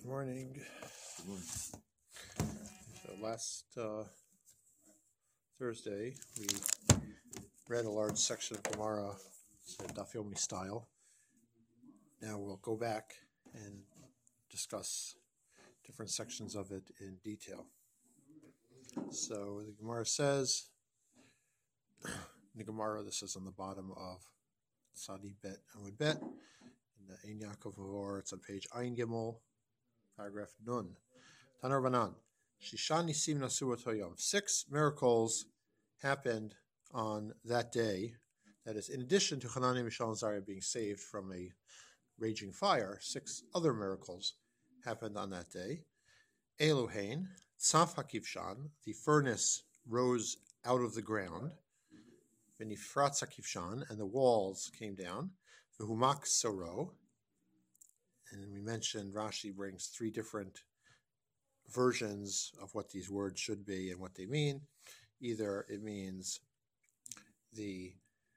Good morning. Good morning. So last Thursday, we read a large section of Gemara, Daf Yomi style. Now we'll go back and discuss different sections of it in detail. So the Gemara says, in the Gemara, this is on the bottom of Sadi Bet Amud Bet, in the Ein Yaakov Mavor, it's on page Ein Gimel, paragraph Nun. Tanar Banan. Shishan Nisim Nasu Toyom. 6 miracles happened on that day. That is, in addition to Hanani, Mishael, and Zariah being saved from a raging fire, 6 other miracles happened on that day. Eluhain, Tzaf HaKivshan, the furnace rose out of the ground. V'nifratz HaKivshan, and the walls came down. V'humak Soro. And we mentioned Rashi brings 3 different versions of what these words should be and what they mean. Either it means the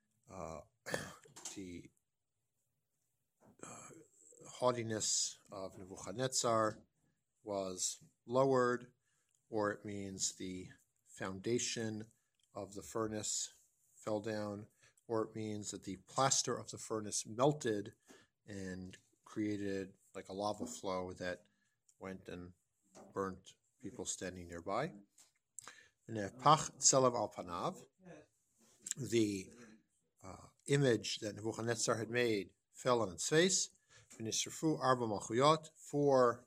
haughtiness of Nebuchadnezzar was lowered, or it means the foundation of the furnace fell down, or it means that the plaster of the furnace melted and created like a lava flow that went and burnt people standing nearby. Pach Tselem al Panav, the image that Nebuchadnezzar had made fell on its face. V'nisrafu Arba Malchuyot, 4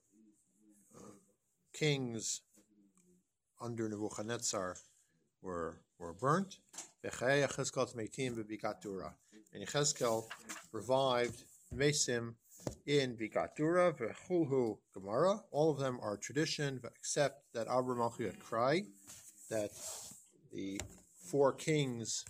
kings under Nebuchadnezzar were burnt. V'chei Yechezkel Tmeitim b'Bikat Dura, and Yechezkel revived Mesim in Bikat Dura. V'chulhu Gemara. All of them are tradition, except that Arba Malchuyot cry that the 4 kings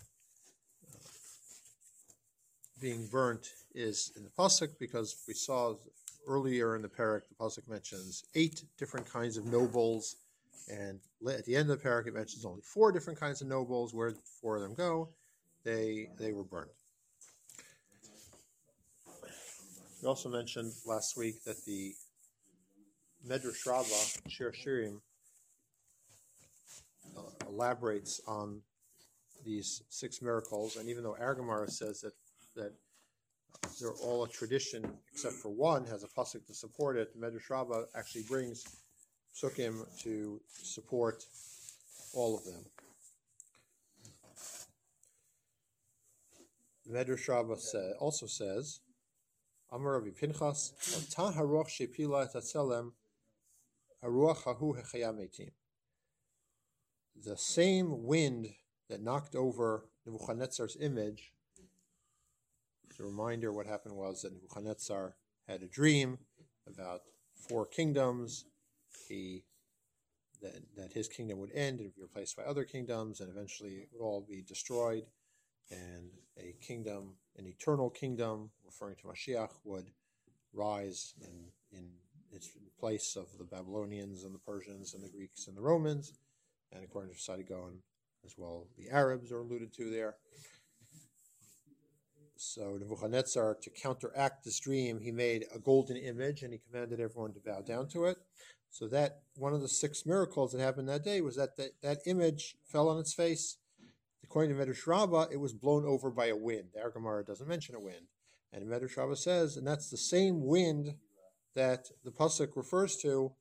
being burnt is in the pasuk, because we saw earlier in the parak the pasuk mentions 8 different kinds of nobles, and at the end of the parak it mentions only 4 different kinds of nobles. Where 4 of them go, they were burnt. We also mentioned last week that the Medrash Rabbah, Shir Shirim, elaborates on these 6 miracles, and even though our Gemara says that they're all a tradition except for one has a pasuk to support it, the Medrash Rabbah actually brings psukim to support all of them. The Medrash Rabbah also says, Amar Rabbi Pinchas, Ta haruach shepila et hatzelem, haruach hahu hechaya metim. The same wind that knocked over Nebuchadnezzar's image, as a reminder, what happened was that Nebuchadnezzar had a dream about 4 kingdoms, that his kingdom would end and be replaced by other kingdoms, and eventually it would all be destroyed, and a kingdom, an eternal kingdom, referring to Mashiach, would rise in its place of the Babylonians and the Persians and the Greeks and the Romans, and according to Sadi Gaon as well, the Arabs are alluded to there. So Nebuchadnezzar, to counteract this dream, he made a golden image and he commanded everyone to bow down to it. So that one of the 6 miracles that happened that day was that image fell on its face. According to Medrash Rabbah, it was blown over by a wind. Our Gemara doesn't mention a wind. And Medrash Rabbah says, and that's the same wind that the pasuk refers to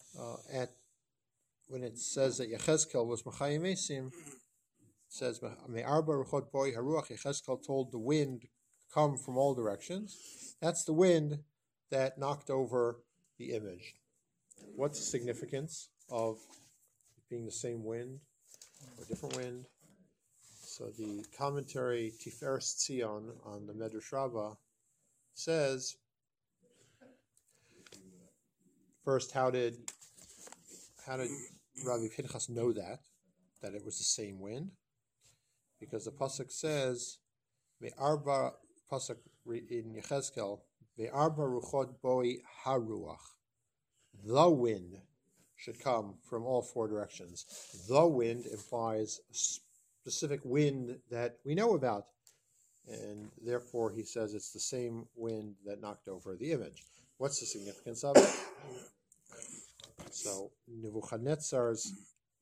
when it says that Yechezkel was Machayim Mesim. It says, Me'arba ruchot boi haruach, Yechezkel told the wind, come from all directions. That's the wind that knocked over the image. What's the significance of it being the same wind or different wind? So the commentary Tiferes Tzion on the Medrash Rabbah says, first, how did Rabbi Pinchas know that it was the same wind? Because the pasuk says, "Me'arba," pasuk in Yechezkel, "Me'arba ruchot boi haruach." The wind should come from all 4 directions. The wind implies a specific wind that we know about, and therefore he says it's the same wind that knocked over the image. What's the significance of it? So Nebuchadnezzar's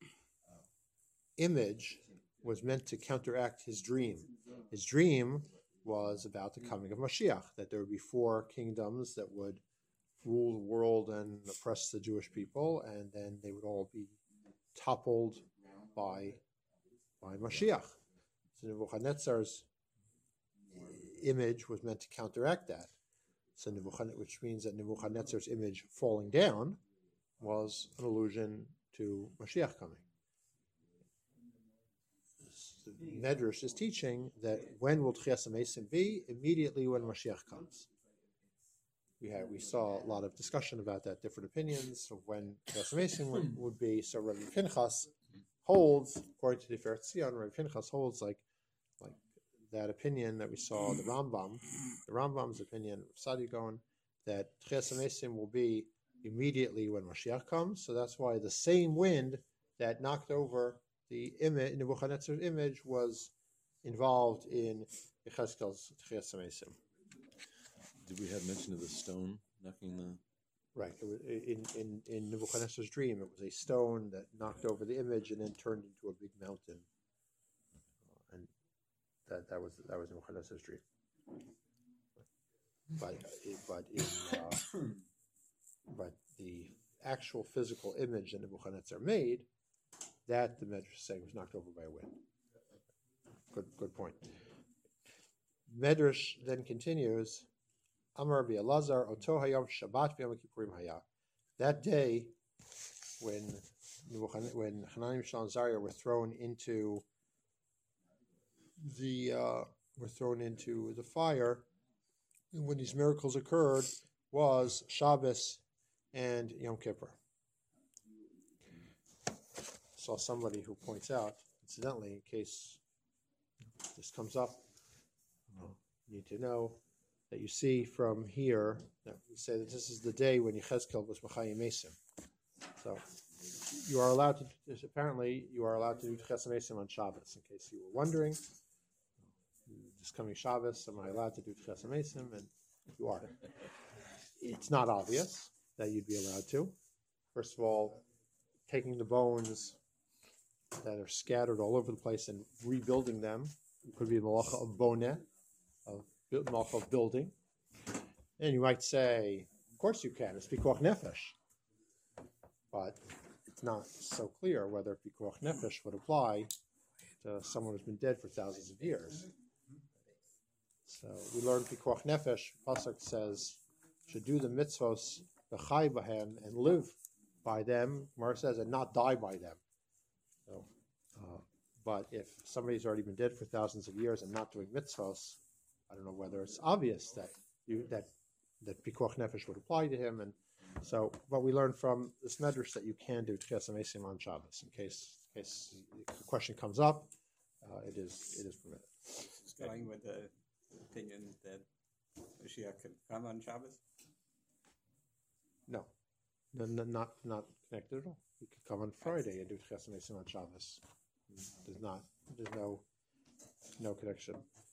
image was meant to counteract his dream. His dream was about the coming of Mashiach, that there would be 4 kingdoms that would rule the world and oppress the Jewish people, and then they would all be toppled by Mashiach. So Nebuchadnezzar's image was meant to counteract that. So which means that Nebuchadnezzar's image falling down was an allusion to Mashiach coming. The Medrash is teaching that when will Tchias HaMesim be? Immediately when Mashiach comes. We saw a lot of discussion about that, different opinions of when Tchias HaMesim would be. So Rabbi Pinchas holds, according to the Tiferet Zion, Rabbi Pinchas holds like that opinion that we saw, the Rambam's opinion, Sadi Gaon, that Tchias HaMesim will be immediately when Mashiach comes. So that's why the same wind that knocked over the image, Nebuchadnezzar's image, was involved in Yechezkel's Tchias HaMesim. Did we have mention of the stone knocking the... Right. It was in Nebuchadnezzar's dream, it was a stone that knocked over the image and then turned into a big mountain. And that was Nebuchadnezzar's dream. But the actual physical image that Nebuchadnezzar made, that the Medrash is saying was knocked over by a wind. Good point. Medrash then continues, Amar Elazar Oto Hayom Shabbat B'Yom Kippurim Haya. That day, when Hanani, Mishael, and Azariah were thrown into the fire, and when these miracles occurred, was Shabbos and Yom Kippur. Saw somebody who points out, incidentally, in case this comes up, you need to know that you see from here that we say that this is the day when Yechezkel was Machayim Mesim. So you are allowed to do Tchias HaMesim on Shabbos. In case you were wondering, this coming Shabbos, am I allowed to do Tchias HaMesim? And you are. It's not obvious that you'd be allowed to. First of all, taking the bones that are scattered all over the place and rebuilding them, it could be a malacha of boneh, malacha of building. And you might say, of course you can, it's pikuach nefesh. But it's not so clear whether pikuach nefesh would apply to someone who's been dead for thousands of years. So we learn pikuach nefesh. Pasuk says, should do the mitzvos b'chai b'hem and live by them. Gemara says, and not die by them. So, but if somebody's already been dead for thousands of years and not doing mitzvos, I don't know whether it's obvious that pikuach nefesh would apply to him. And so, but we learn from this medrash that you can do Tchias HaMesim on Shabbos in case the question comes up. It is permitted. Going with the opinion that Mashiach could come on Shabbos? No, not connected at all. You could come on Friday and do Tchias HaMesim on Shabbos. There's no connection.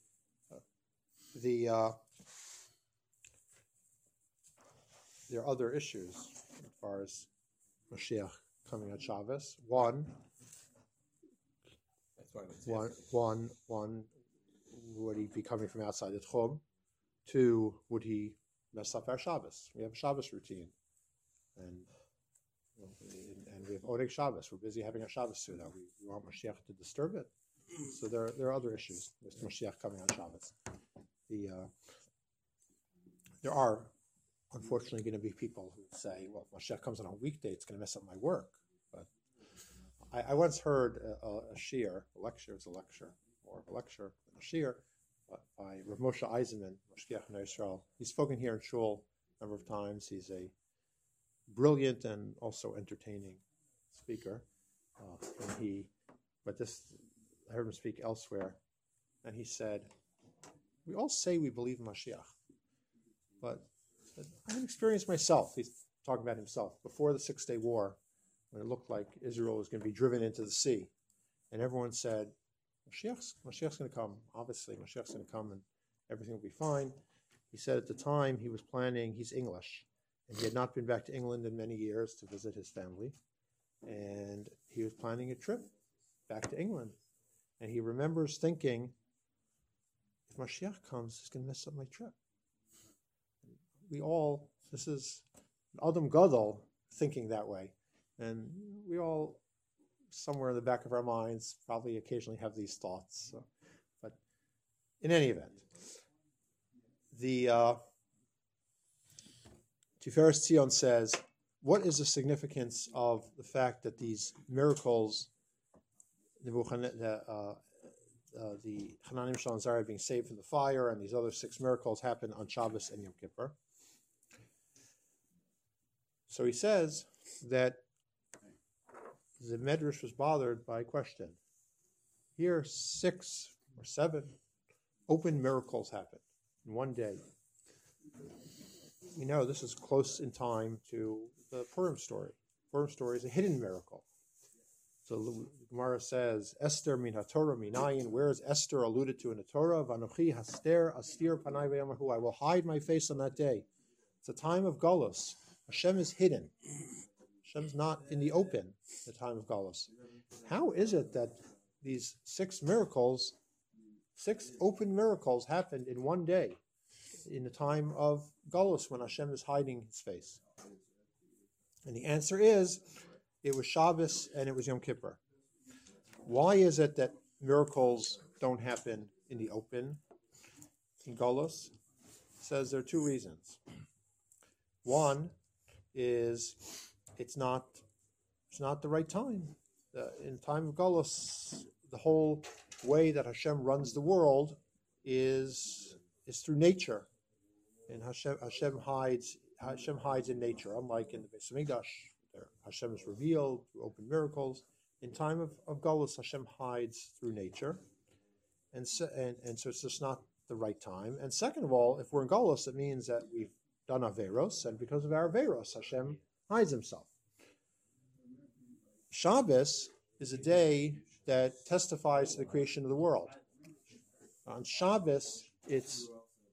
There are other issues as far as Mashiach coming on Shabbos. One, would he be coming from outside the Tchum? 2, would he mess up our Shabbos? We have a Shabbos routine, and we have Oneg Shabbos. We're busy having our Shabbos Suda. We want Mashiach to disturb it. So there are other issues with Mashiach coming on Shabbos. There are, unfortunately, going to be people who say, well, if Mashiach comes on a weekday, it's going to mess up my work. But I once heard a lecture, by Rav Moshe Eisenman, Mashgiach in Israel. He's spoken here in Shul a number of times. He's a brilliant and also entertaining speaker. I heard him speak elsewhere, and he said, we all say we believe in Mashiach, but I have experienced myself. He's talking about himself before the 6-Day War, when it looked like Israel was going to be driven into the sea, and everyone said, Mashiach's going to come. Obviously, Mashiach's going to come, and everything will be fine. He said at the time he was planning. He's English, And he had not been back to England in many years to visit his family. And he was planning a trip back to England. And he remembers thinking, if Mashiach comes, he's going to mess up my trip. This is Adam Gadol thinking that way. And we all, somewhere in the back of our minds, probably occasionally have these thoughts. So, but in any event, the Tiferes Tzion says, what is the significance of the fact that these miracles, the Hanan, Mishael, and Azariah being saved from the fire, and these other 6 miracles happen on Shabbos and Yom Kippur? So he says that the Medrash was bothered by a question. Here, 6 or 7 open miracles happen in one day. We know this is close in time to the Purim story. Purim story is a hidden miracle. So the Gemara says, Esther min haTorah minayin. Where is Esther alluded to in the Torah? Vanochi haster astir panai v'yamahu. I will hide my face on that day. It's a time of Galus. Hashem is hidden. Hashem's not in the open, the time of Galus. How is it that these 6 miracles, 6 open miracles happened in one day, in the time of Galus, when Hashem is hiding his face? And the answer is, it was Shabbos and it was Yom Kippur. Why is it that miracles don't happen in the open in Galus? It says there are 2 reasons. One is it's not the right time. In time of Galus, the whole way that Hashem runs the world is through nature, and Hashem hides in nature. Unlike in the Beis Hamikdash, Hashem is revealed through open miracles. In time of Galus, Hashem hides through nature, and so it's just not the right time. And second of all, if we're in Galus, it means that we've done Averos, and because of our Averos, Hashem hides himself. Shabbos is a day that testifies to the creation of the world. On Shabbos, it's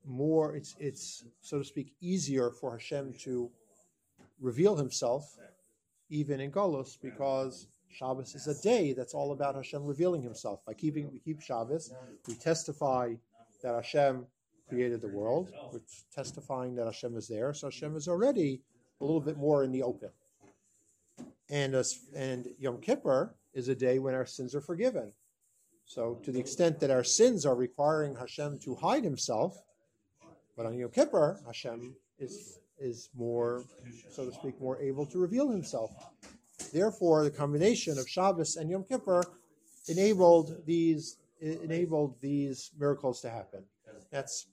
so to speak, easier for Hashem to reveal himself, even in Galus, because Shabbos is a day that's all about Hashem revealing himself. We keep Shabbos, we testify that Hashem created the world, which testifying that Hashem is there. So Hashem is already a little bit more in the open. And Yom Kippur is a day when our sins are forgiven. So to the extent that our sins are requiring Hashem to hide himself, but on Yom Kippur, Hashem is more, so to speak, more able to reveal himself. Therefore, the combination of Shabbos and Yom Kippur enabled these miracles to happen. That's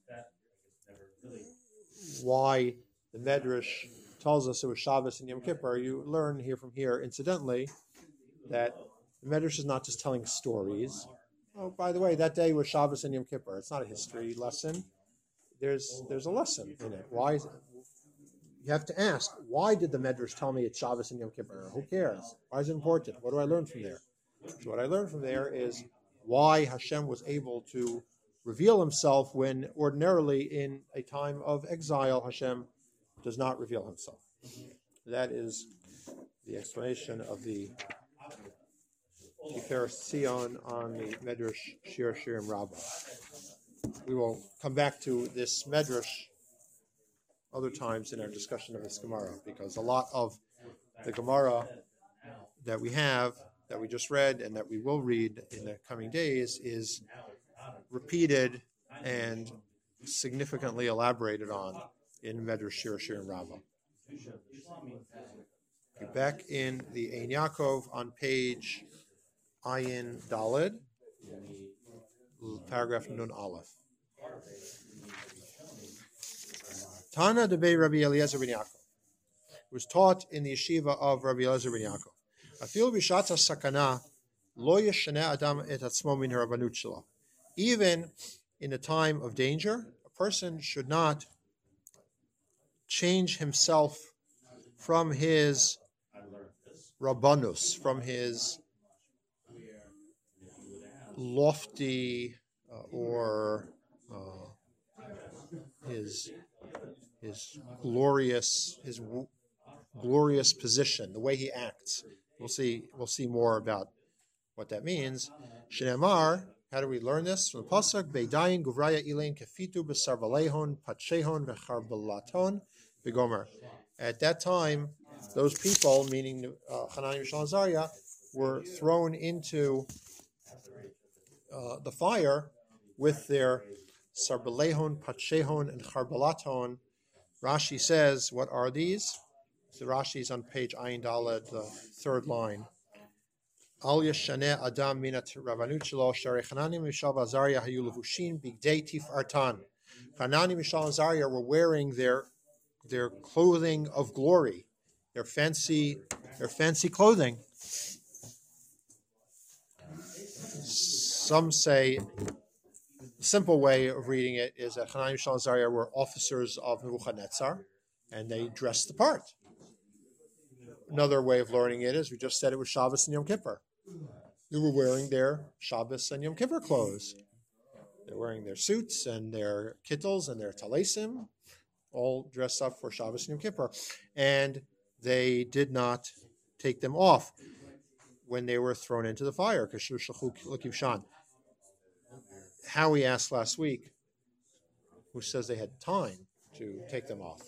why the Medrash tells us it was Shabbos and Yom Kippur. You learn here, incidentally, that the Medrash is not just telling stories. Oh, by the way, that day was Shabbos and Yom Kippur. It's not a history lesson. There's a lesson in it. Why is it? You have to ask, why did the Medrash tell me it's Shabbos and Yom Kippur? Who cares? Why is it important? What do I learn from there? So what I learned from there is why Hashem was able to reveal himself when ordinarily in a time of exile, Hashem does not reveal himself. That is the explanation of the Tiferes Tzion on the Medrash Shir Shirim Rabbah. We will come back to this Medrash other times in our discussion of this Gemara, because a lot of the Gemara that we have, that we just read, and that we will read in the coming days is repeated and significantly elaborated on in Medrash Shir Shirim Rabbah. We're back in the Ein Yaakov on page Ayin Daled, paragraph Nun Aleph. Tana debei Rabbi Eliezer ben Yaakov. It was taught in the yeshiva of Rabbi Eliezer ben Yaakov. Afil b'shat sakana lo yeshaneh adam et atzmo min harabanut shelo. Even in a time of danger, a person should not change himself from his rabbanus, from his lofty or his glorious position, the way he acts. We'll see more about what that means. Shneimar, how do we learn this? From the pasuk, Beidayin guvraya ilain kefitu b'sarvalehon patshehon v'charbalaton v'gomer. At that time, those people, meaning Hanani, Mishael, and Azariah, were thrown into the fire with their sarbalehon, patshehon, and charbalaton. Rashi says, what are these? So Rashi's on page Ayin Daled, the third line. Al yashaneh adam minat ravanut shelo sharei Hanani, Mishael, and Azariah hayu levushin bigdei tifartan. Hanani, Mishael, and Azariah were wearing their clothing of glory, their fancy clothing. Some say the simple way of reading it is that Hanani, Mishael, and Azariah were officers of Nebuchadnezzar, and they dressed the part. Another way of learning it is, we just said it was Shabbos and Yom Kippur. They were wearing their Shabbos and Yom Kippur clothes. They're wearing their suits and their kittles and their talesim, all dressed up for Shabbos and Yom Kippur. And they did not take them off when they were thrown into the fire. Howie asked last week, who says they had time to take them off.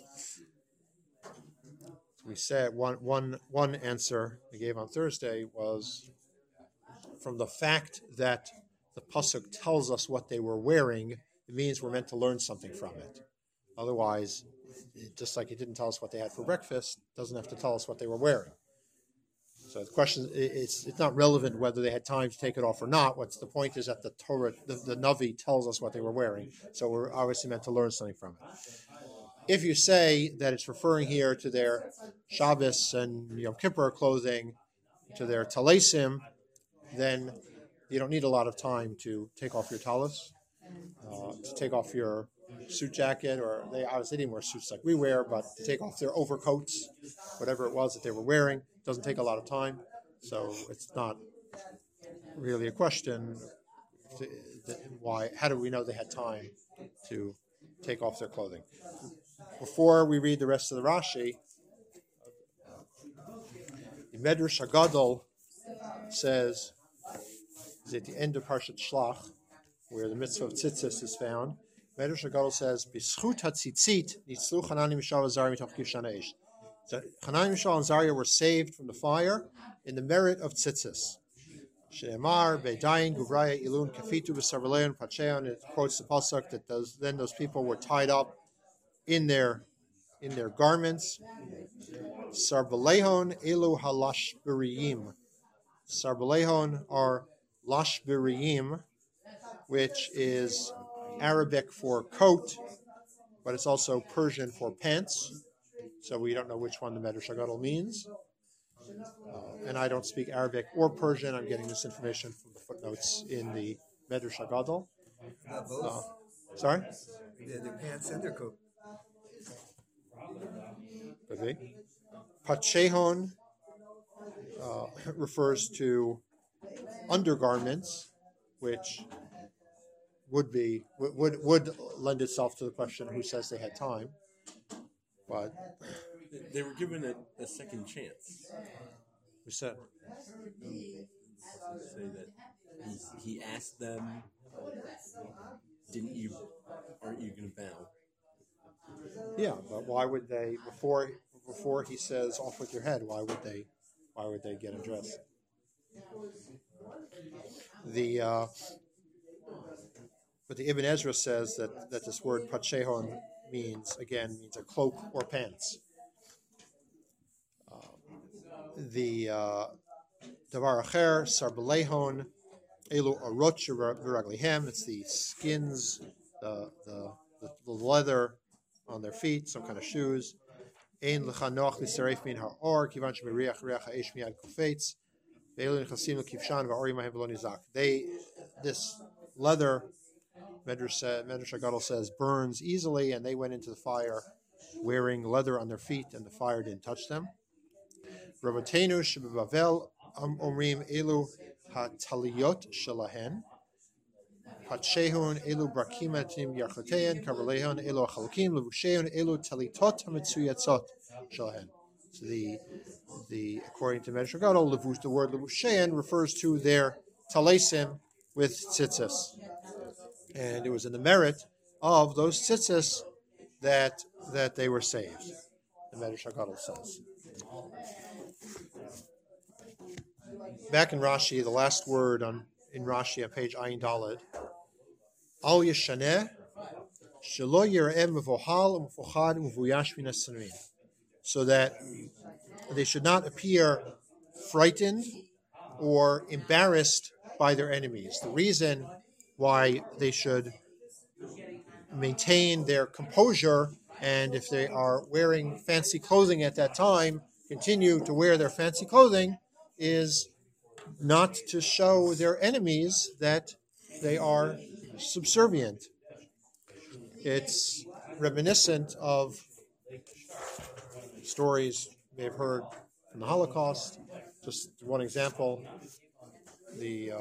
We said one answer we gave on Thursday was from the fact that the pasuk tells us what they were wearing, it means we're meant to learn something from it. Otherwise, just like it didn't tell us what they had for breakfast, it doesn't have to tell us what they were wearing. So the question it's not relevant whether they had time to take it off or not. What's the point is that the Torah, the Navi tells us what they were wearing. So we're obviously meant to learn something from it. If you say that it's referring here to their Shabbos and Yom Kippur clothing, to their talesim, then you don't need a lot of time to take off your talis, to take off your suit jacket, or they obviously didn't wear suits like we wear, but to take off their overcoats, whatever it was that they were wearing, doesn't take a lot of time. So it's not really a question. How do we know they had time to take off their clothing? Before we read the rest of the Rashi, the Medrash Hagadol says, is at the end of Parshat Shlach, where the mitzvah of tzitzis is found. Medrash Hagadol says, "B'schut hatzitzit nitzlu Hanani, Mishael, and Azariah mitoch kivshana eish." So Hanani, Mishael, and Azariah were saved from the fire in the merit of tzitzis. She'emar Beidayin Guvraya Ilun Kafitu B'Sarvaleon Pacheon. It quotes the pasuk that those people were tied up in their garments. Sarbalehon elu halashberiyim. Sarbalehon are lashberiyim, which is Arabic for coat, but it's also Persian for pants. So we don't know which one the Medrash Hagadol means. And I don't speak Arabic or Persian. I'm getting this information from the footnotes in the Medrash Hagadol. Sorry? Their pants and their coat. Patshehon refers to undergarments, which would lend itself to the question who says they had time. But They were given a second chance. who said? Say that he asked them, aren't you going to bow? Yeah, but why would they before he says off with your head? Why would they get undressed? But the Ibn Ezra says that this word patshehon means a cloak or pants. The davar acher sarbalehon elu arot v'raglihem. It's the skins, the leather on their feet, some kind of shoes. Ein lecha noach l'saref min ha'or kivan shemiriach riach ha'esh miyad kofetz ve'elu nechasim l'kivshan va'orim mahem v'lo nizak. This leather, Medrash Hagadol says, burns easily, and they went into the fire wearing leather on their feet, and the fire didn't touch them. Rabbeinu shebebavel omrim elu hataliyot shelahen. patshehun, elu brakimatim yarchotein, kavalehun, elu achalokim, levushehun, elu talitot hamitsuyatzot shalahen. So the according to Medrash Gadol, the word levushein refers to their talesim with tzitzis, and it was in the merit of those tzitzis that they were saved. The Medrash Gadol says. Back in Rashi, the last word in Rashi on page Ayin Daled, Al Yeshaneh Shelo Yireh Mevohal U'Mefochad U'Mevuyash Min HaSanim, so that they should not appear frightened or embarrassed by their enemies. The reason why they should maintain their composure, and if they are wearing fancy clothing at that time, continue to wear their fancy clothing, is not to show their enemies that they are subservient. It's reminiscent of stories you may have heard from the Holocaust. Just one example, the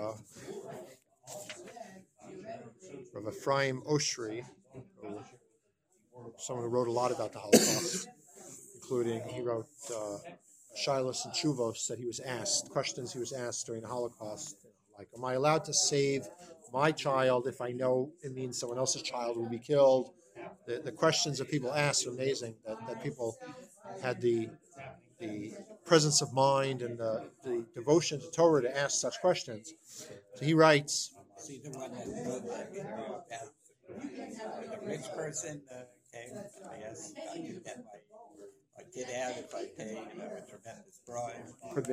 Rav Ephraim Oshri, someone who wrote a lot about the Holocaust, including he wrote Shilos and Chuvos that he was asked, questions he was asked during the Holocaust, like, am I allowed to save my child if I know it means someone else's child will be killed? The questions that people asked are amazing, that people had the presence of mind and the devotion to Torah to ask such questions. So he writes, See the one that the rich person came and asked, I can get my kid out if I pay a tremendous bribe.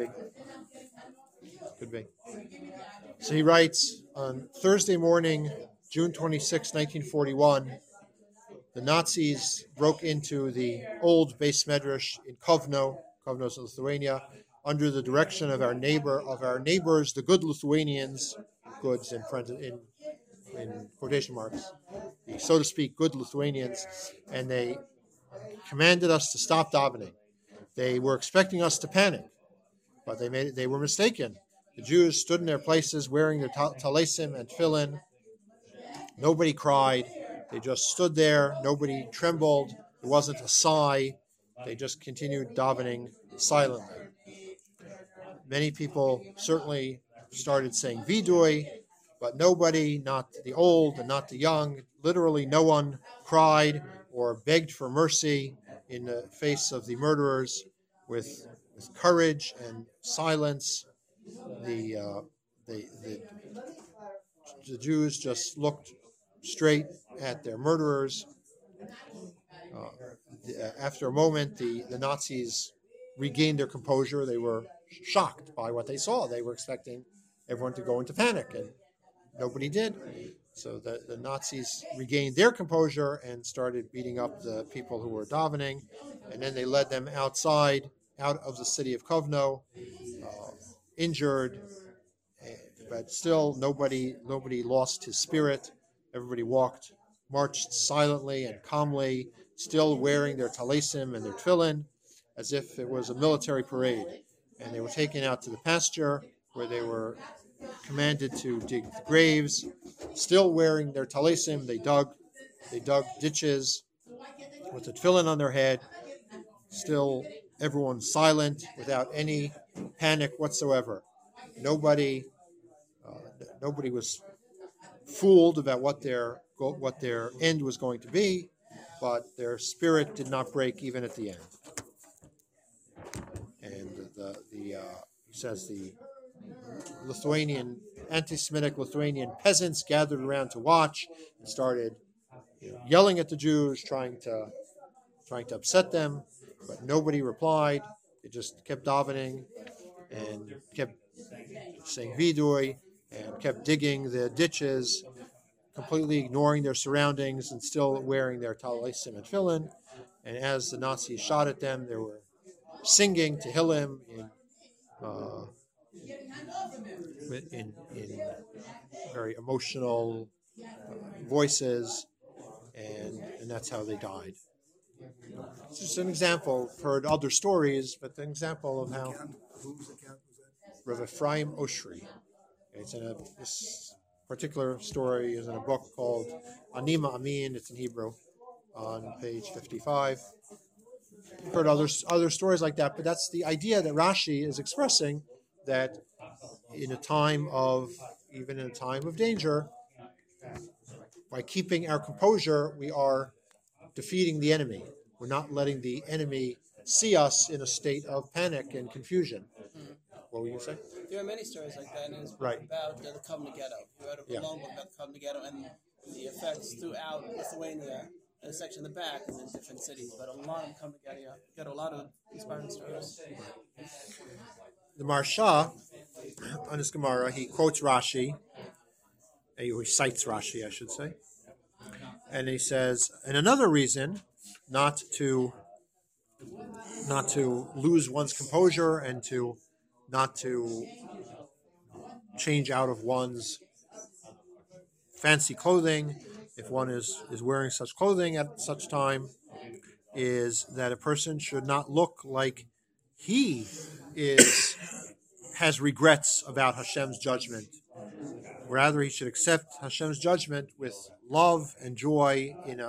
Could be. So he writes, on Thursday morning, June 26, 1941, the Nazis broke into the old Beis Medrash in Kovno, Kovno's in Lithuania, under the direction of our neighbors, the good Lithuanians, goods in quotation marks, the, so to speak, good Lithuanians, and they commanded us to stop davening. They were expecting us to panic, but they were mistaken. The Jews stood in their places wearing their talesim and tefillin. Nobody cried. They just stood there. Nobody trembled. There wasn't a sigh. They just continued davening silently. Many people certainly started saying vidui, but nobody, not the old and not the young, literally no one cried or begged for mercy in the face of the murderers. With courage and silence, the Jews just looked straight at their murderers. After a moment, the Nazis regained their composure. They were shocked by what they saw. They were expecting everyone to go into panic, and nobody did. So the Nazis regained their composure and started beating up the people who were davening, and then they led them outside, out of the city of Kovno, injured, but still nobody lost his spirit. Everybody marched silently and calmly, still wearing their talesim and their tefillin, as if it was a military parade. And they were taken out to the pasture, where they were commanded to dig the graves, still wearing their talesim. They dug ditches with the tefillin on their head, still everyone silent, without any panic whatsoever. Nobody was fooled about what their end was going to be, but their spirit did not break even at the end. And he says the anti-Semitic Lithuanian peasants gathered around to watch and started yelling at the Jews, trying to upset them, but nobody replied. They just kept davening and kept saying vidui and kept digging the ditches, completely ignoring their surroundings and still wearing their talesim and tefillin. And as the Nazis shot at them, they were singing Tehillim in very emotional voices, and that's how they died. It's just an example. I've heard other stories, but an example of how Whose account was that? Rav Ephraim Oshri. It's in particular story is in a book called Anima Amin. It's in Hebrew on page 55. You've heard other stories like that, but that's the idea that Rashi is expressing, that even in a time of danger, by keeping our composure, we are defeating the enemy. We're not letting the enemy see us in a state of panic and confusion. What were you saying? There are many stories like that, and it's Right. about the Kovna Ghetto. You wrote a long book about the Kovna Ghetto and the effects throughout Lithuania, and a section in the back, and in different cities. But a lot of Kovna Ghetto, a lot of inspiring stories. The Marsha, on his Gemara, he quotes Rashi, he cites Rashi, I should say, and he says, and another reason not to lose one's composure and not to change out of one's fancy clothing, if one is wearing such clothing at such time, is that a person should not look like he has regrets about Hashem's judgment. Rather, he should accept Hashem's judgment with love and joy in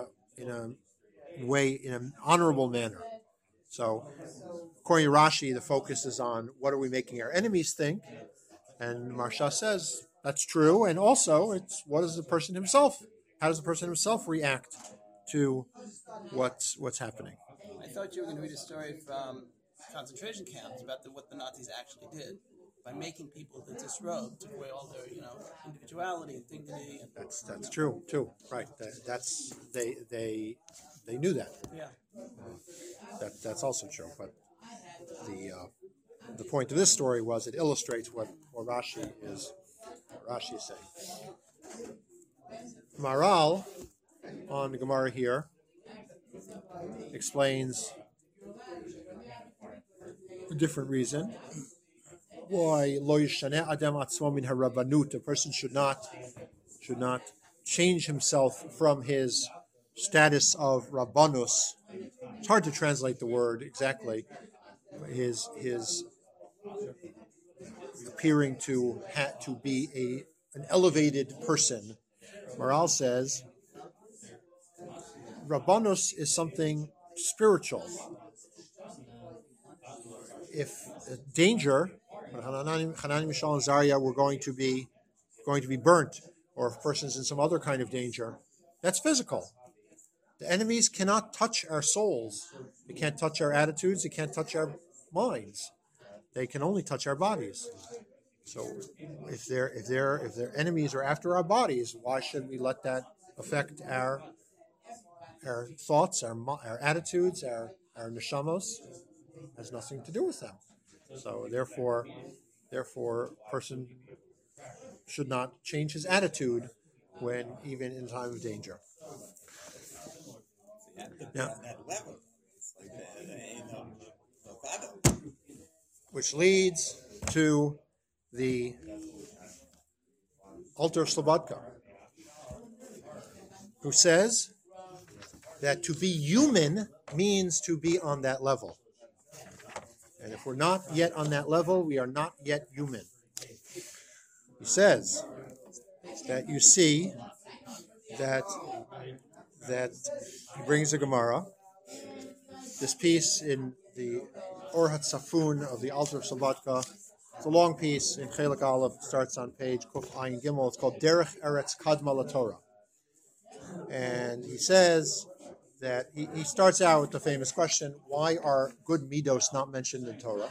an honorable manner. So, according to Rashi, the focus is on what are we making our enemies think, and Marsha says that's true, and also it's how does the person himself react to what's happening. I thought you were going to read a story from concentration camps about what the Nazis actually did. By making people that disrobe, took away all their, individuality and dignity. And that's true too, right? They knew that. yeah. That's also true. But the point of this story was it illustrates what Rashi is saying. Maral on the Gemara here explains a different reason why lo yishaneh adam atzmo min harabanut. A person should not change himself from his status of rabbanus. It's hard to translate the word exactly. His appearing to be an elevated person. Maral says rabbanus is something spiritual. If danger, Hanani, Mishael, and Zarya were going to be burnt, or if a person's in some other kind of danger, that's physical. The enemies cannot touch our souls. They can't touch our attitudes. They can't touch our minds. They can only touch our bodies. So, if their enemies are after our bodies, why should we let that affect our thoughts, our attitudes, our neshamos? It has nothing to do with them. So therefore, a person should not change his attitude even in time of danger. Now, which leads to the Alter Slobodka, who says that to be human means to be on that level. And if we're not yet on that level, we are not yet human. He says that you see that he brings a Gemara. This piece in the Or HaTzafun of the Alter of Slobodka. It's a long piece in Chelik Aleph. It starts on page Kuf Ayin Gimel. It's called Derech Eretz Kadma LaTorah. And he says that he starts out with the famous question, why are good midos not mentioned in Torah?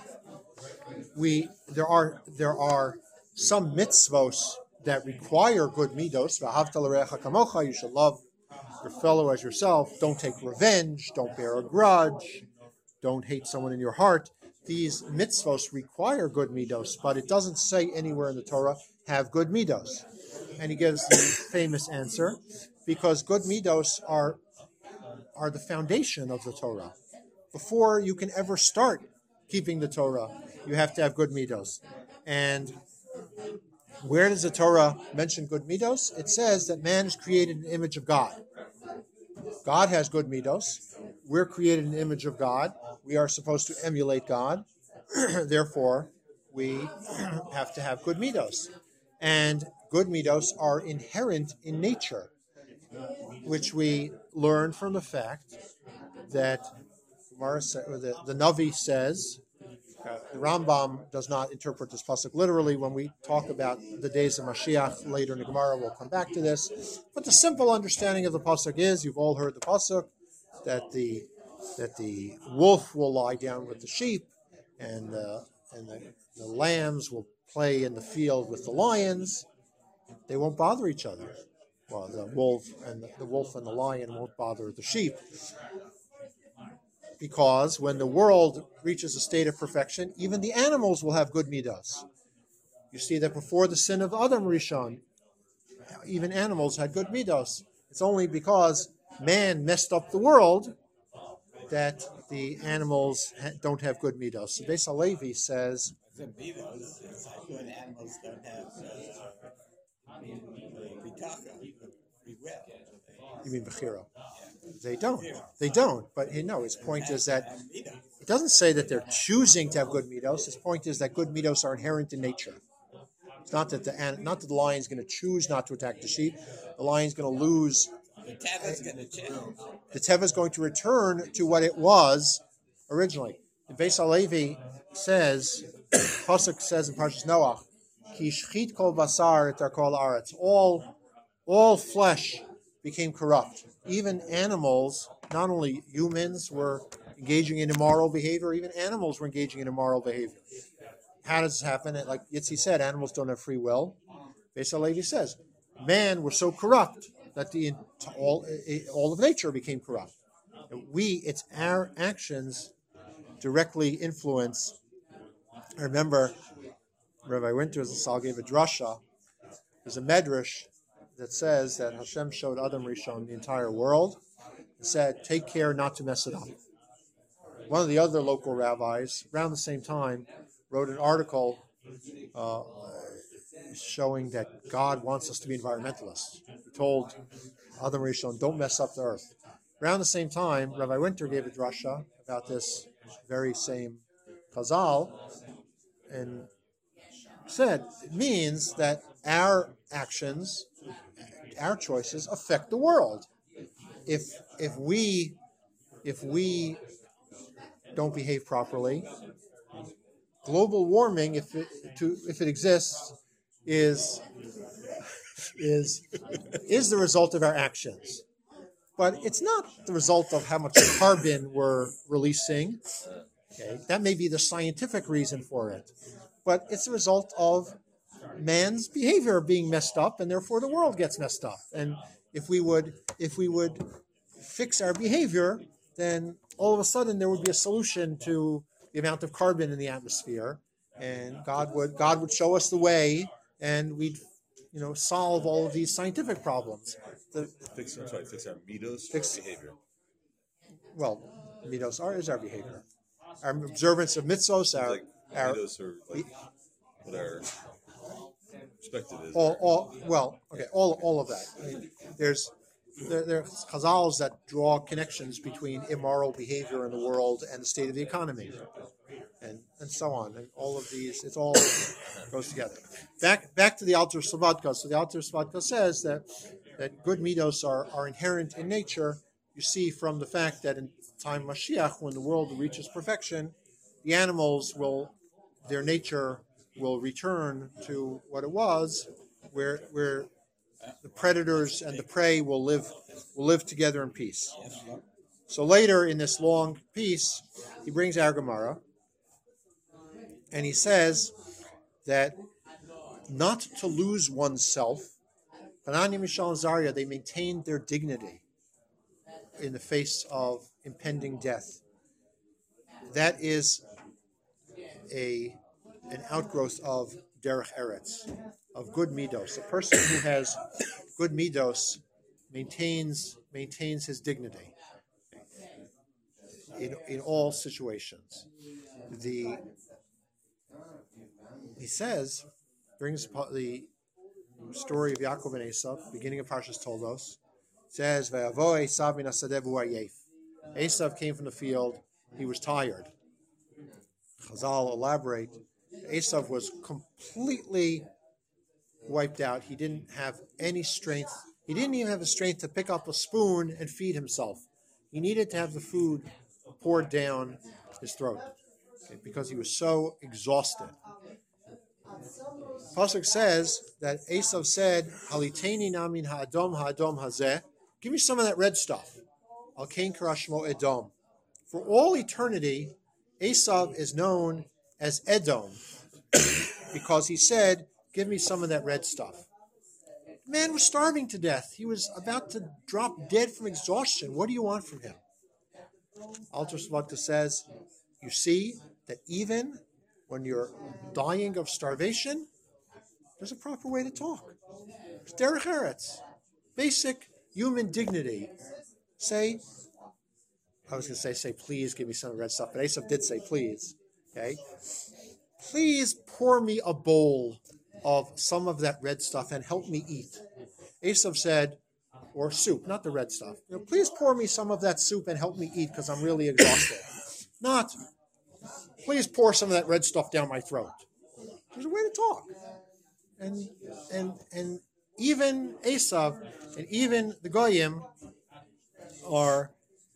There are some mitzvos that require good midos. V'ahavta l'reacha kamocha, you should love your fellow as yourself. Don't take revenge. Don't bear a grudge. Don't hate someone in your heart. These mitzvos require good midos, but it doesn't say anywhere in the Torah, have good midos. And he gives the famous answer, because good midos are the foundation of the Torah. Before you can ever start keeping the Torah, you have to have good midos. And where does the Torah mention good midos? It says that man is created in the image of God. God has good midos. We're created in the image of God. We are supposed to emulate God. Therefore, we have to have good midos. And good midos are inherent in nature, which we learn from the fact that the Navi says, the Rambam does not interpret this pasuk literally. When we talk about the days of Mashiach later in the Gemara, we'll come back to this. But the simple understanding of the pasuk is, you've all heard the pasuk, that the wolf will lie down with the sheep, and the lambs will play in the field with the lions. They won't bother each other. Well, the wolf and the lion won't bother the sheep, because when the world reaches a state of perfection, even the animals will have good midas. You see that before the sin of Adam Rishon, even animals had good midas. It's only because man messed up the world that the animals don't have good midas. So Beis Halevi says, The midos, it's like when animals don't have bitachon, free will. you mean Bechira? They don't. They don't. But his point is that it doesn't say that they're choosing to have good midos. His point is that good midos are inherent in nature. It's not that the lion's going to choose not to attack the sheep. The lion's going to lose. The teva's going to change. The teva is going to return to what it was originally. The Beis Halevi says, Pasuk says in Parshas Noach, Ki shchit kol basar et kol aretz. All flesh became corrupt. Even animals, not only humans, were engaging in immoral behavior, even animals were engaging in immoral behavior. How does this happen? Like Yitzi said, animals don't have free will. Beis Halevi says, man was so corrupt that all of nature became corrupt. It's our actions directly influence. I remember Rabbi Winter's Sal gave a drasha. There's a medrash that says that Hashem showed Adam Rishon the entire world and said, take care not to mess it up. One of the other local rabbis, around the same time, wrote an article showing that God wants us to be environmentalists. He told Adam Rishon, don't mess up the earth. Around the same time, Rabbi Winter gave a drasha about this very same Chazal, and said it means that our actions, our choices affect the world. If we don't behave properly, global warming, if it exists, is the result of our actions. But it's not the result of how much carbon we're releasing. Okay, that may be the scientific reason for it, but it's the result of man's behavior being messed up, and therefore the world gets messed up. And if we would fix our behavior, then all of a sudden there would be a solution to the amount of carbon in the atmosphere, and God would show us the way, and we'd solve all of these scientific problems. Fix our midos behavior. Well, midos is our behavior. Our observance of mitzvos, our midos are like what our perspective is. all of that. I mean, there are chazals that draw connections between immoral behavior in the world and the state of the economy, and so on. And all of these, it all goes together. Back to the Alter Savadka. So the Alter Savadka says that good midos are inherent in nature. You see from the fact that in time Mashiach, when the world reaches perfection, the animals their nature will return to what it was, where the predators and the prey will live together in peace. So later in this long piece, he brings our Gemara, and he says that not to lose oneself, Hanani, Mishael, and Zarya, they maintained their dignity in the face of impending death. That is an outgrowth of derech eretz, of good midos. A person who has good midos maintains his dignity in all situations. He says, brings the story of Yaakov and Esav, beginning of Parshas Toldos. It says, "Ve'avoy Esav min hasadeh v'hu ayef." Esav came from the field; he was tired. Chazal elaborate. Esav was completely wiped out. He didn't have any strength. He didn't even have the strength to pick up a spoon and feed himself. He needed to have the food poured down his throat, okay, because he was so exhausted. Pasuk says that Esav said, "Haliteni namin ha'adom hazeh." Give me some of that red stuff. Al kain karashmo Edom. For all eternity, Esav is known as Edom because he said, "Give me some of that red stuff." The man was starving to death. He was about to drop dead from exhaustion. What do you want from him? Alter Slavka says, you see that even when you're dying of starvation, there's a proper way to talk. It's derech eretz, basic human dignity. Say please give me some red stuff, but Esav did say please. Okay, please pour me a bowl of some of that red stuff and help me eat. Esav said, or soup, not the red stuff. Please pour me some of that soup and help me eat because I'm really exhausted. Not, please pour some of that red stuff down my throat. There's a way to talk. And even Esav and even the Goyim are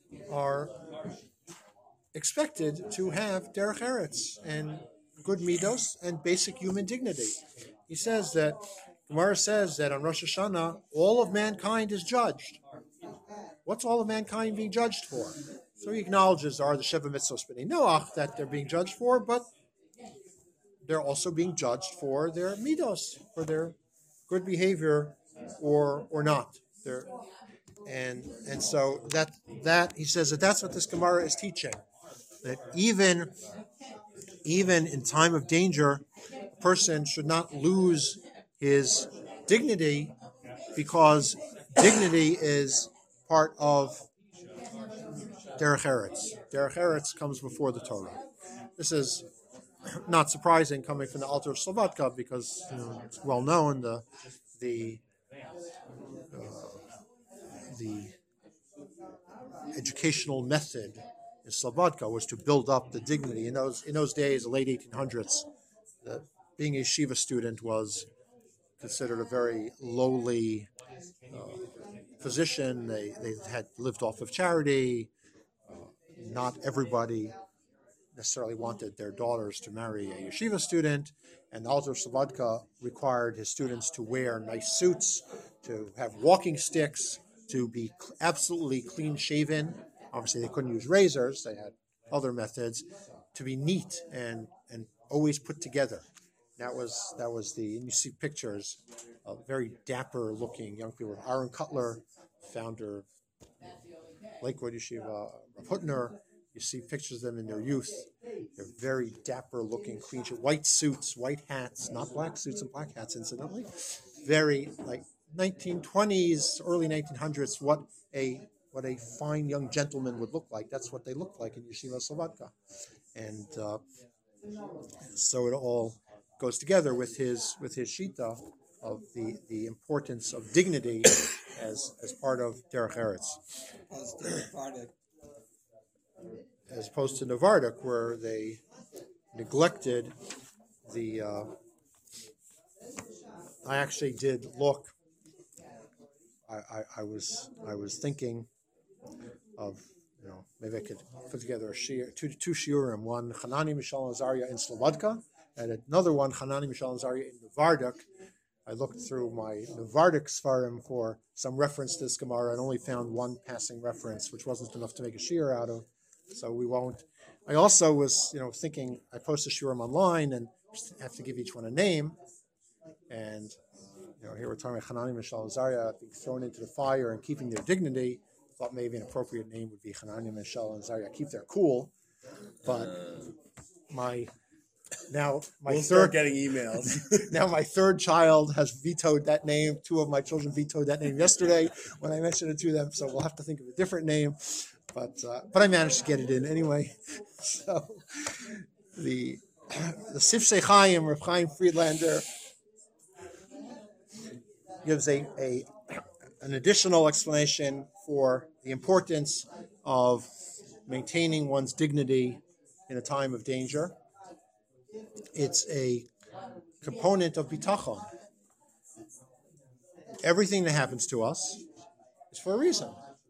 expected to have derech eretz and good midos and basic human dignity. He says that, Gemara says that on Rosh Hashanah, all of mankind is judged. What's all of mankind being judged for? So he acknowledges are the Sheva Mitzvos B'nai Noach that they're being judged for, but they're also being judged for their midos, for their good behavior or not. And so that he says that's what this Gemara is teaching. That even in time of danger, a person should not lose his dignity, because dignity is part of derech eretz. Derech eretz comes before the Torah. This is not surprising coming from the Alter of Slobodka, because it's well known the educational method in Slobodka was to build up the dignity. In those days, the late 1800s, being a yeshiva student was considered a very lowly position. They had lived off of charity. Not everybody necessarily wanted their daughters to marry a yeshiva student, and the Alter of Slobodka required his students to wear nice suits, to have walking sticks, to be absolutely clean-shaven. Obviously, they couldn't use razors. They had other methods. To be neat and always put together. That was and you see pictures of very dapper-looking young people. Aaron Cutler, founder of Lakewood Yeshiva, Rav Hutner. You see pictures of them in their youth. They're very dapper-looking, clean, white suits, white hats, not black suits and black hats, incidentally. Very, like, 1920s, early 1900s, what a fine young gentleman would look like. That's what they looked like in Yeshiva Slobodka. And so it all goes together with his shita of the importance of dignity as part of derech eretz, as opposed to Novardok, where they neglected the. I actually did look. I was thinking of, maybe I could put together a two shiurim, one Hanani Mishal and Azariah in Slobodka, and another one Hanani Mishal and Azariah in Novardok. I looked through my Novardok Sfarim for some reference to this Gemara and only found one passing reference, which wasn't enough to make a shiur out of, so we won't. I also was, thinking I post a shiurim online and have to give each one a name, and here we're talking about Hanani Mishal and Azariah being thrown into the fire and keeping their dignity. Thought maybe an appropriate name would be Hanani Mishal and Azariah, keep their cool. But we'll start getting emails. Now my third child has vetoed that name. Two of my children vetoed that name yesterday when I mentioned it to them. So we'll have to think of a different name. But I managed to get it in anyway. So the Sifsei Chaim, Rav Chaim Friedlander, gives an additional explanation for the importance of maintaining one's dignity in a time of danger. It's a component of bitachon. everything that happens to us is for a reason.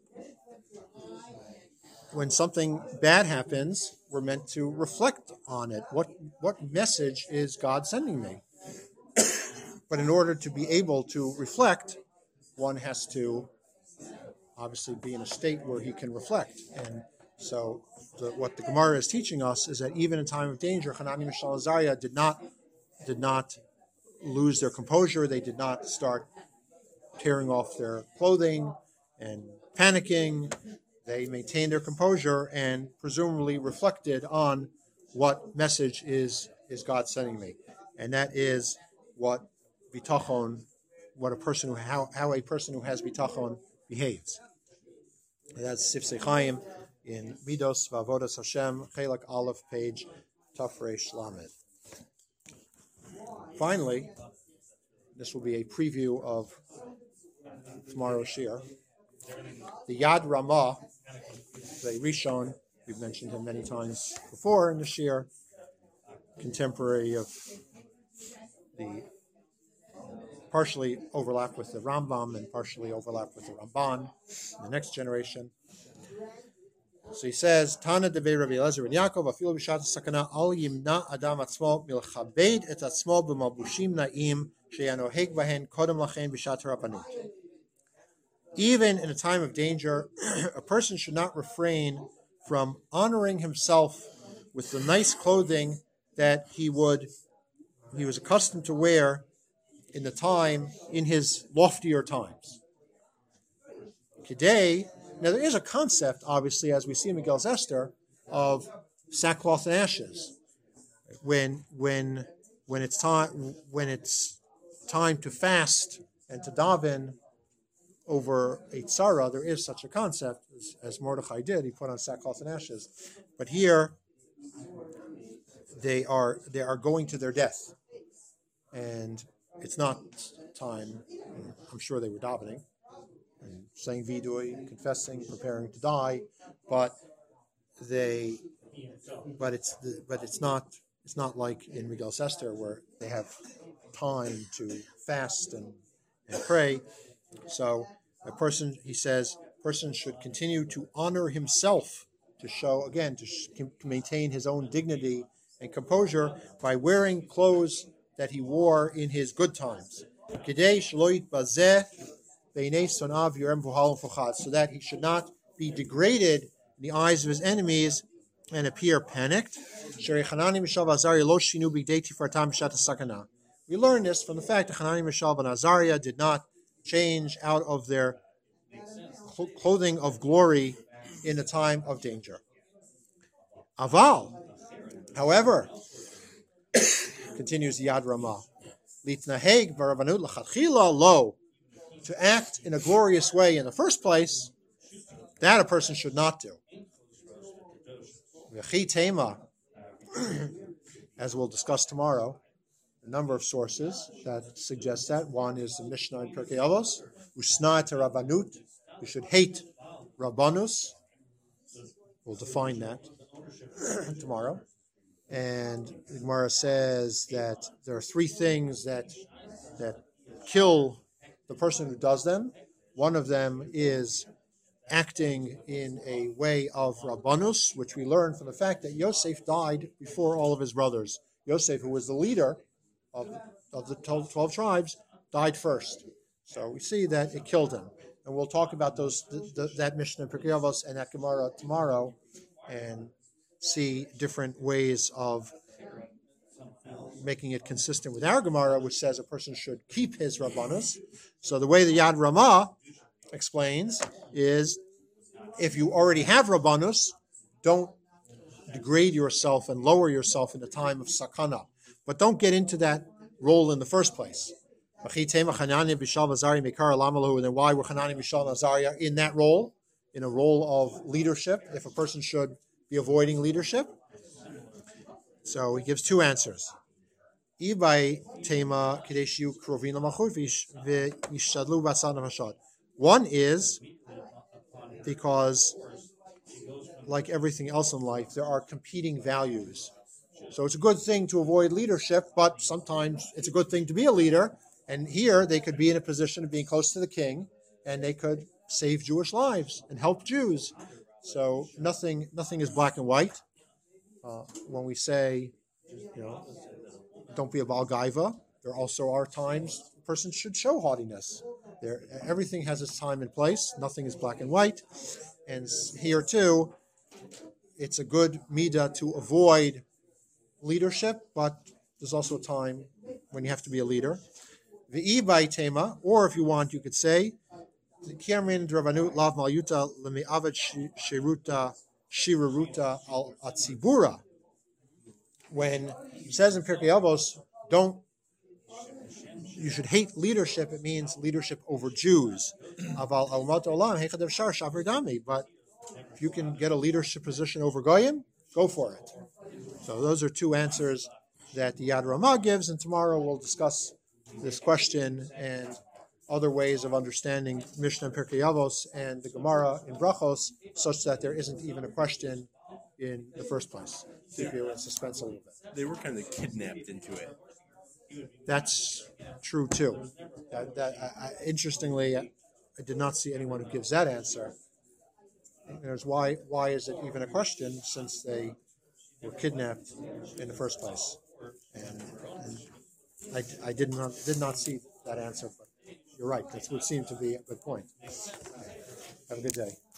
When something bad happens, we're meant to reflect on it. What message is God sending me? But in order to be able to reflect, one has to obviously be in a state where he can reflect. And so what the Gemara is teaching us is that even in time of danger, Hanani, Mishael, Azariah did not lose their composure. They did not start tearing off their clothing and panicking. They maintained their composure and presumably reflected on what message is God sending me. And that is what bitachon, how a person who has bitachon behaves. And that's Sifsei Chaim in Midos Vavodas Hashem, Chelak Aleph, page Tafresh Lamed. Finally, this will be a preview of tomorrow's shir. The Yad Ramah, the Rishon, we've mentioned him many times before in the shir, contemporary of the partially overlap with the Rambam and partially overlap with the Ramban in the next generation. So he says, Tana devei Rabbi Eliezer ben Yaakov, afilu b'shat sakana al yimna adam atzmo milchabed et atzmo b'malbushim na'im sheyanoheg bahen kodem lachen b'shat rabbanut. Even in a time of danger, a person should not refrain from honoring himself with the nice clothing that he was accustomed to wear in his loftier times. Today, now there is a concept, obviously, as we see in Megillas Esther, of sackcloth and ashes. When it's time to fast and to daven over a tzara, there is such a concept, as Mordechai did. He put on sackcloth and ashes. But here, they are going to their death, and it's not time. I'm sure they were davening and saying vidui, confessing, preparing to die, but it's not like in Megillas Esther where they have time to fast and pray. So a person, he says, should continue to honor himself, to show, again, to maintain his own dignity and composure by wearing clothes that he wore in his good times, so that he should not be degraded in the eyes of his enemies and appear panicked. We learn this from the fact that Hanani, Mishael, and Azariah did not change out of their clothing of glory in the time of danger. Aval, however, continues the Yad Ramah, litnaheg barabanut l'chadchila lo, to act in a glorious way in the first place, that a person should not do. V'chi tema, as we'll discuss tomorrow, a number of sources that suggest that. One is the Mishnah in Pirkei Avos, usna te rabbanut, we should hate rabbanus. We'll define that tomorrow. And the Gemara says that there are three things that kill the person who does them. One of them is acting in a way of rabbanus, which we learn from the fact that Yosef died before all of his brothers. Yosef, who was the leader of the 12 tribes, died first. So we see that it killed him. And we'll talk about that Mishnah in Pirkei Avos and that Gemara tomorrow, and see different ways of making it consistent with our Gemara, which says a person should keep his rabbanus. So the way the Yad Ramah explains is, if you already have rabbanus, don't degrade yourself and lower yourself in the time of sakana. But don't get into that role in the first place. And then why were Hanani, Mishael, and Azariah in that role, in a role of leadership, if a person should be avoiding leadership? So he gives two answers. One is because, like everything else in life, there are competing values. So it's a good thing to avoid leadership, but sometimes it's a good thing to be a leader, And here they could be in a position of being close to the king, and they could save Jewish lives and help Jews. So nothing is black and white. When we say, don't be a Baal Gaiva, there also are times a person should show haughtiness. Everything has its time and place. Nothing is black and white. And here too, it's a good midah to avoid leadership, but there's also a time when you have to be a leader. V'ibai tema, or if you want, you could say, Kiamin Dravanut Lav Malyuta Lemi'avad Shiraruta al Atzibura. When it says in Pirkei Avos, you should hate leadership, it means leadership over Jews. But if you can get a leadership position over Goyim, go for it. So those are two answers that the Yad Ramah gives, and tomorrow we'll discuss this question and other ways of understanding Mishnah and Pirkei Avos and the Gemara in Brachos, such that there isn't even a question in the first place. Keep you in suspense a little bit. They were kind of kidnapped into it. That's true too. Interestingly, I did not see anyone who gives that answer. There's why is it even a question since they were kidnapped in the first place? And I did not see that answer, but you're right. That would seem to be a good point. Have a good day.